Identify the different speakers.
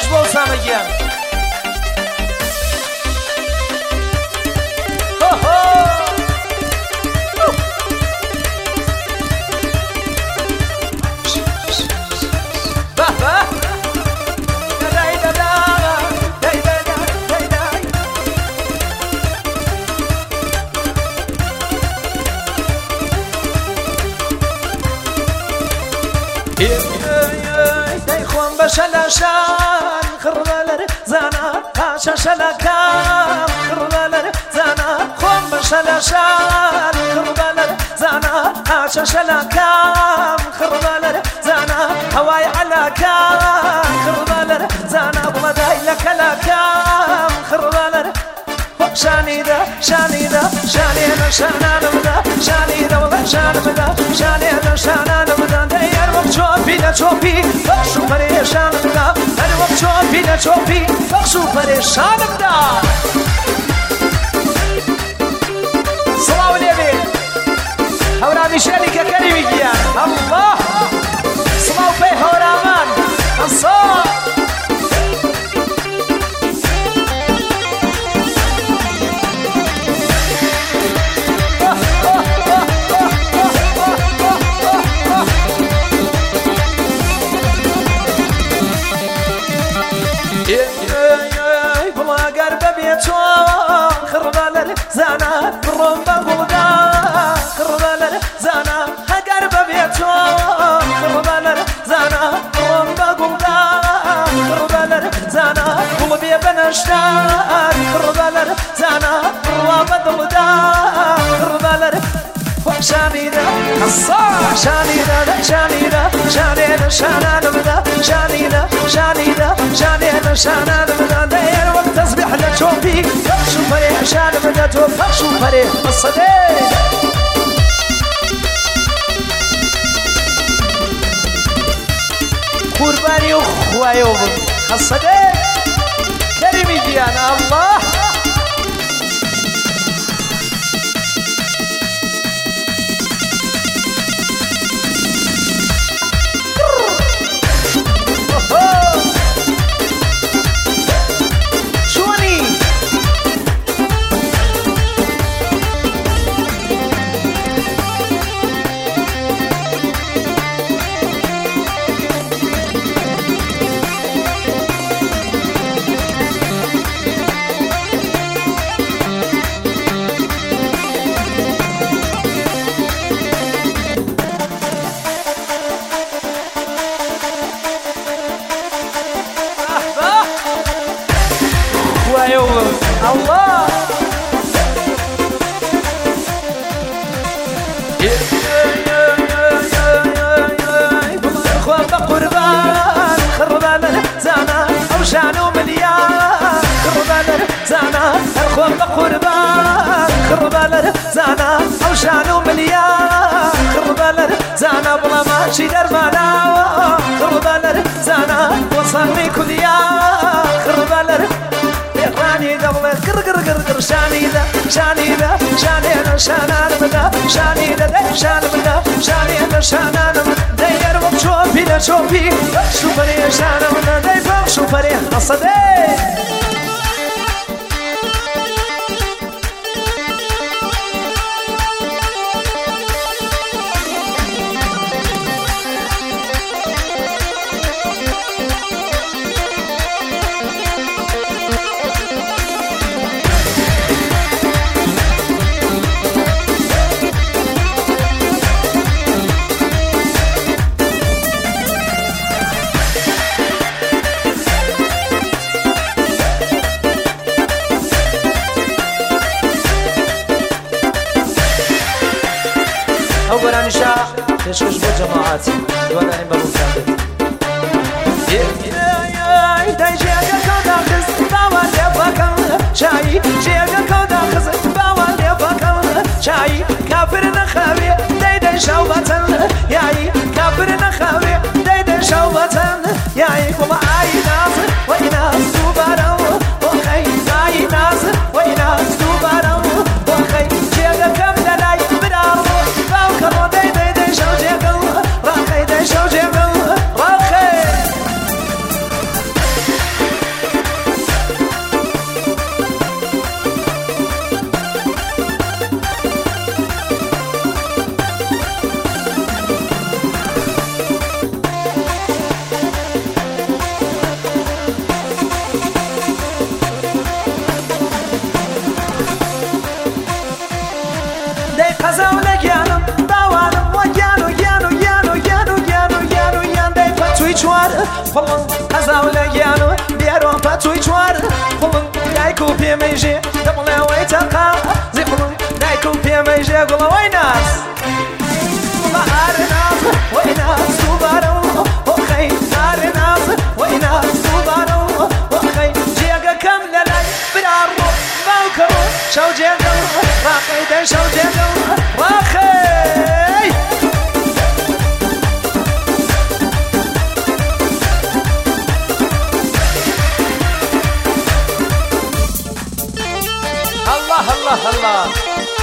Speaker 1: بەش بۆ سامەگیان شلاشان خربالر زانا هاشا شلاكام خربالر زانا خوم بشلاشان خربالر زانا هاشا شلاكام خربالر زانا هواي على كام خربالر زانا بمداي لك لاكام خربالر شاني دا شاني دا شاني دا شانا نبدا شاني دا والله شانا بدا شاني دا شانا نبدا داير وقت شوفي لا شوفي بخشو پریشان بدا هر وقت شوفي لا شوفي بخشو پریشان بدا صلاة واليبي هورا مشالي ككريمي جيان الله صلاة وفي هورا من الصلاة خربالر زانا بروم بغدا خربالر زانا هجر ببيتون خربالر زانا بروم بغدا خربالر زانا قلبي بنشتار خربالر زانا رواب دغدا خربالر شانيدا الصاع شانيدا شانيدا شانيدا شانا نبدا شانيدا شانيدا شانيدا شانا نبدا داير وقت تصبح لتشوفي فخشو فريح شانا نبدا توفخشو فريح الصديق قرباني وخوايوب الصديق كريمي ديانا الله الله اخوان بقربان خربان زانا او شانو مليان خربان زانا اخوان بقربان خربان زانا او شانو مليان خربان زانا بلا ماشي دربانا خربان زانا وصلني كليا خربان راني دبل قر قر قر قر شاني ذا شاني ذا شاني ذا شانا نبدا شاني ذا شانا نبدا شاني ذا شانا نبدا داير وقت شوفي لا شوفي بخشو فريح شانا نبدا داير بخشو فريح الصديق أولا نشاء تشكش بجماعاتي وانا هم بمساعدة داي جيغا كودا خز باوان لفاكم شاي جيغا كودا خز باوان لفاكم شاي كافر نخاوي داي داي شوبتن ياي كافر نخاوي داي داي شوبتن ياي كما اي ناس وإناس دوبارو وخي اي ناس وإناس دوبارو وخي جيغا كم دلاي بدارو باوكرو داي داي داي شو جيغا راخي داي شو جيغا راخي خڵم قەزاو لە گیانم بیارۆپە توی چوار خڵم دایک و پێمەیژێ دەبڵێەوەی تەقا زی خڵم دایک و پێمەیژێ گوڵەوەی ناس ئارێناز وەی ناس دووبارەوە وەخەی ئارێناز وەی ناس دووبارەوە وەخەی جێگەکەم لە لای براڕۆ باوکەوە شەو جێگەم ڕاقەی دەی شەو جێگەم ڕاخەی الله الله الله